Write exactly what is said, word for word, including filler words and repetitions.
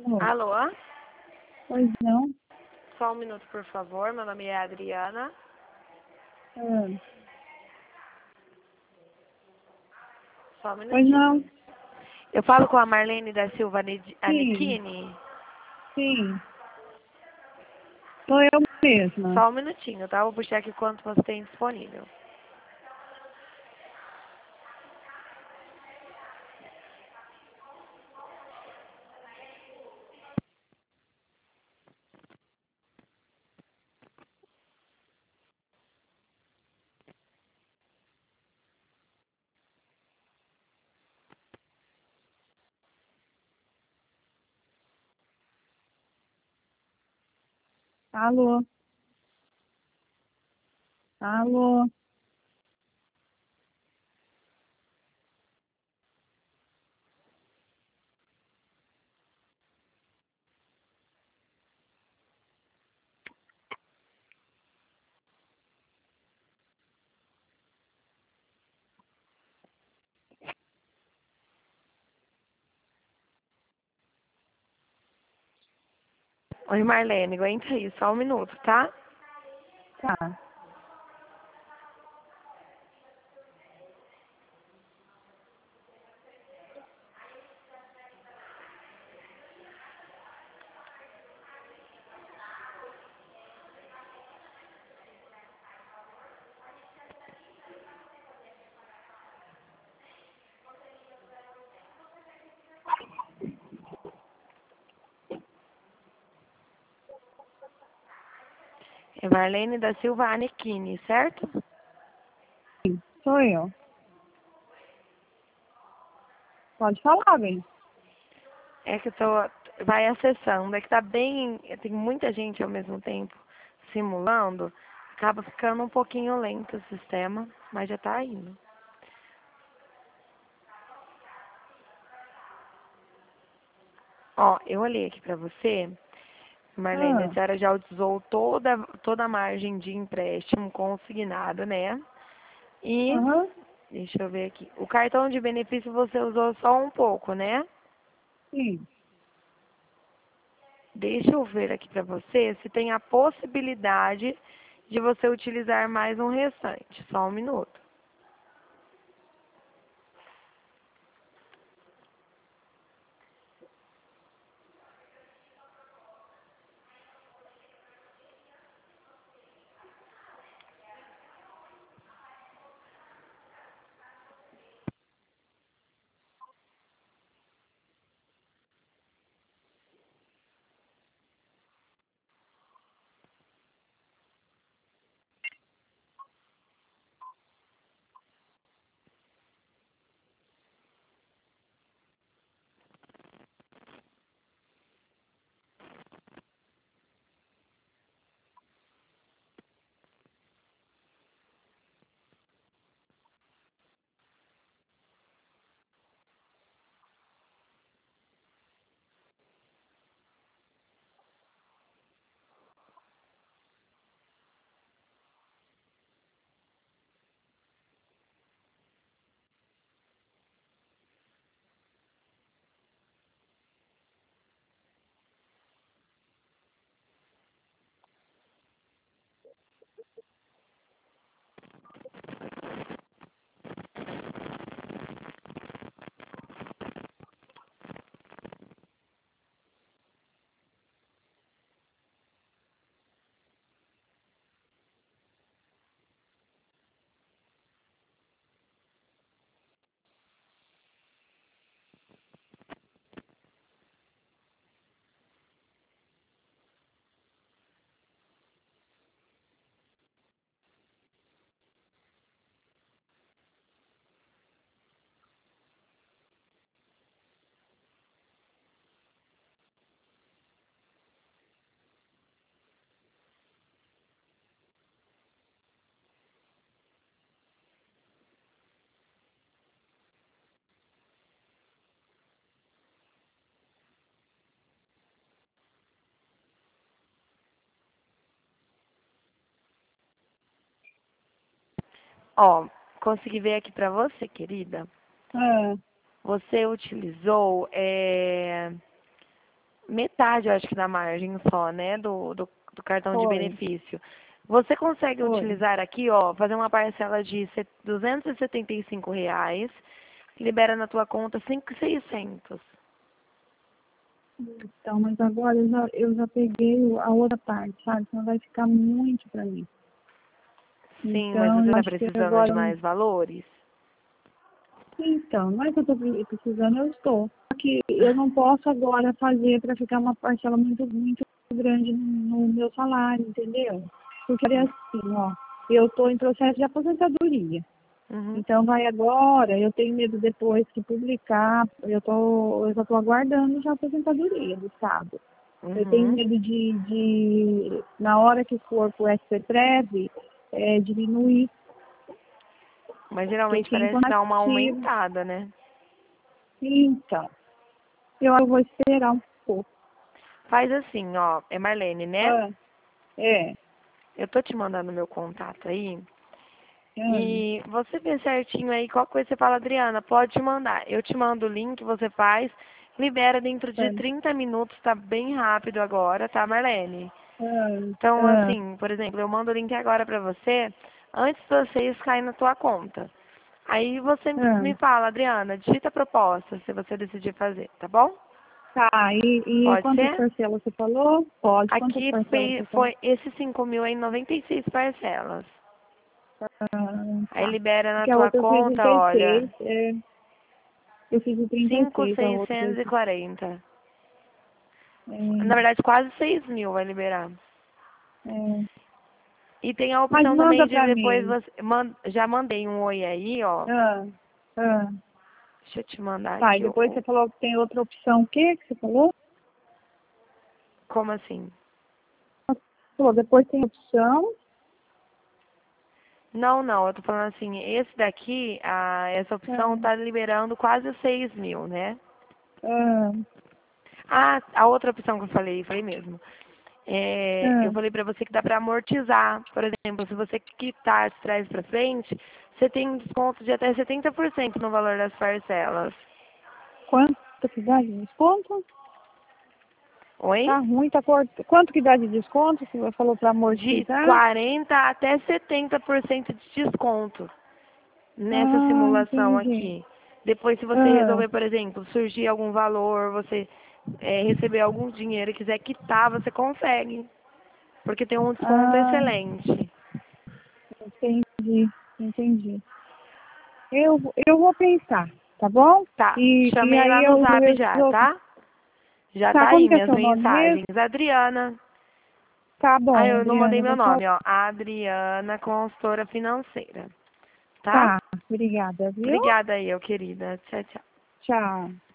Alô? Alô? Pois não? Só um minuto, por favor. Meu nome é Adriana. Ah, Só um pois não? minutinho. Eu falo com a Marlene da Silva Anid- Sim, Anichini. sim. Sou eu mesma. Só um minutinho, tá? Vou puxar aqui quanto você tem disponível. Alô? Alô? Oi, Marlene, aguenta aí, só um minuto, tá? Tá. É Marlene da Silva Anichini, certo? Sim, sou eu. Pode falar, bem. É que eu tô... Vai acessando. É que tá bem... Tem muita gente ao mesmo tempo simulando. Acaba ficando um pouquinho lento o sistema, mas já tá indo. Ó, eu olhei aqui pra você, Marlene, a Ah, senhora já usou toda, toda a margem de empréstimo consignado, né? E, aham, deixa eu ver aqui, o cartão de benefício você usou só um pouco, né? sim. Deixa eu ver aqui pra você se tem a possibilidade de você utilizar mais um restante. Só um minuto. Ó, consegui ver aqui pra você, querida. Ah, Você utilizou é, metade, eu acho que da margem só, né, do, do, do cartão de Foi. benefício. Você consegue Foi. utilizar aqui, ó, fazer uma parcela de duzentos e setenta e cinco reais, libera na tua conta cinco mil e seiscentos. Então, mas agora eu já, eu já peguei o- a outra parte, sabe? Então vai ficar muito pra mim. Sim, mas Então, você eu está acho que precisando de agora... mais valores? Então, não é que eu tô pre- precisando, eu estou. Só que eu não posso agora fazer para ficar uma parcela muito, muito grande no meu salário, entendeu? Porque é assim, ó, eu estou em processo de aposentadoria. Uhum. Então vai agora, eu tenho medo depois que publicar, eu tô, eu já estou aguardando já a aposentadoria do Estado. Eu tenho Uhum. medo de, de na hora que for pro S P Prev, é, diminuir, Mas porque geralmente quem parece dar uma ativo. aumentada, né? Então, eu vou esperar um pouco. Faz assim, ó, é Marlene, né? Ah, é, Eu tô te mandando meu contato aí. ah, E você vê certinho aí, qual coisa você fala, Adriana, pode te mandar. Eu te mando o link, você faz, libera dentro de ah, trinta minutos, tá bem rápido agora, tá, Marlene? ah, Então, ah, assim, por exemplo, eu mando o link agora pra você, antes de vocês caírem na tua conta. Aí você ah. me fala, Adriana, digita a proposta, se você decidir fazer, tá bom? Tá, e, e Pode quantas ser? parcelas você falou? Pode, quantas Aqui parcelas foi, você falou? foi esses cinco mil em noventa e seis parcelas. Ah, Aí tá. libera na Porque a tua outra eu fiz em conta, olha, trinta e seis, é, eu fiz em trinta e cinco mil seis a outra. seiscentos e quarenta. Na É, verdade, quase seis mil vai liberar. é. E tem a Mas opção manda também de pra depois mim. você... man- Já mandei um oi aí, ó. Ah, ah. Deixa eu te mandar Tá, e aqui. depois o- você falou que tem outra opção. O que que você falou? Como assim? Você falou, depois tem opção. Não, não, eu tô falando assim, esse daqui, a, essa opção tá liberando quase seis mil, né? Ah, Ah, a outra opção que eu falei, falei mesmo. É, eu ah. falei pra você que dá pra amortizar. Por exemplo, se você quitar de trás pra frente, você tem um desconto de até setenta por cento no valor das parcelas. Quanto que dá de desconto? Oi? Tá ruim, tá corto. Quanto que dá de desconto? Você falou para De amortizar? quarenta até setenta por cento de desconto nessa Ah, simulação entendi. aqui. Depois, se você Ah, resolver, por exemplo, surgir algum valor, você é, receber algum dinheiro e quiser quitar, você consegue. Porque tem um desconto ah, excelente. entendi, entendi. Eu, eu vou pensar, tá bom? Tá, E, e chamei lá aí no eu zap já, resolvo. tá? Já Tá, tá como aí que é minhas seu nome mesmo? mensagens. Adriana. Tá Ah, bom, eu não mandei Adriana, eu meu vou só... nome, ó. Adriana, consultora financeira. Tá? Tá, obrigada, viu? Obrigada aí, eu querida. Tchau, tchau. Tchau.